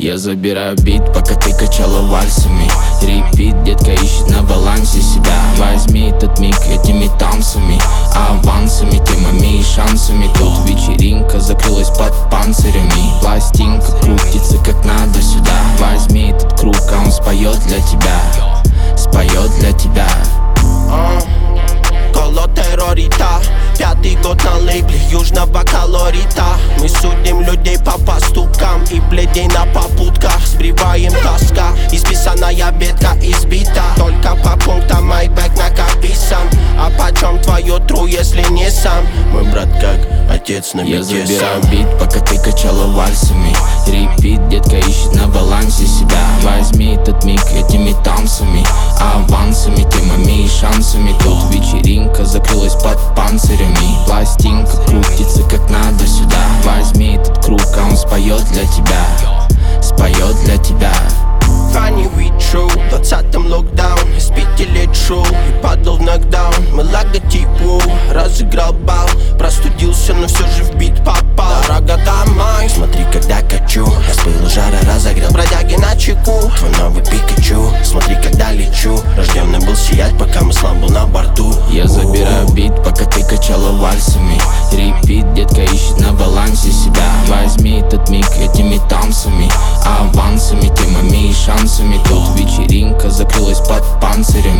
Я забираю бит, пока ты качала вальсами. Репит, детка ищет на балансе себя. Возьми этот миг этими танцами, авансами, темами и шансами. Тут вечеринка закрылась под панцирями. Пластинка крутится как надо сюда. Возьми этот круг, а он споет для тебя. Споет для тебя. Колотеррорита, 5-й год на лейбле южного колорита. Мы судим людей по поступкам и бледей на попутках. Сбриваем тоска, исписанная ветка избита. Только по пунктам майбэк накописан. А почем твое true, если не сам? Мой брат как отец на Я бите забираю сам. бит, пока ты качала вальсами. Репит, детка ищет на балансе себя. Возьми этот миг этими танцами, авансами, темами и шансами. Тут вечеринка закрылась под панцирями. Пластинка крутится как надо сюда. Возьми этот круг, а он споет для тебя. Споет для тебя. Funny we true, в 20-м локдаун. Из 5 лет шоу и падал в нокдаун. Мы логотип воу, разыграл бал. Простудился, но все же в бит попал. Дорога домой, смотри, когда качу. Распыл жара, разогрел бродяги на чеку. Твой новый Пикачу, смотри, когда лечу. Рожденный был сиять, пока Муслан был на борту. Я забираю бит, пока ты качала вальсами. Репит, детка ищет на балансе себя. Возьми этот миг этими танцами, авансами, темами и шансами. Тут вечеринка закрылась под панцирями.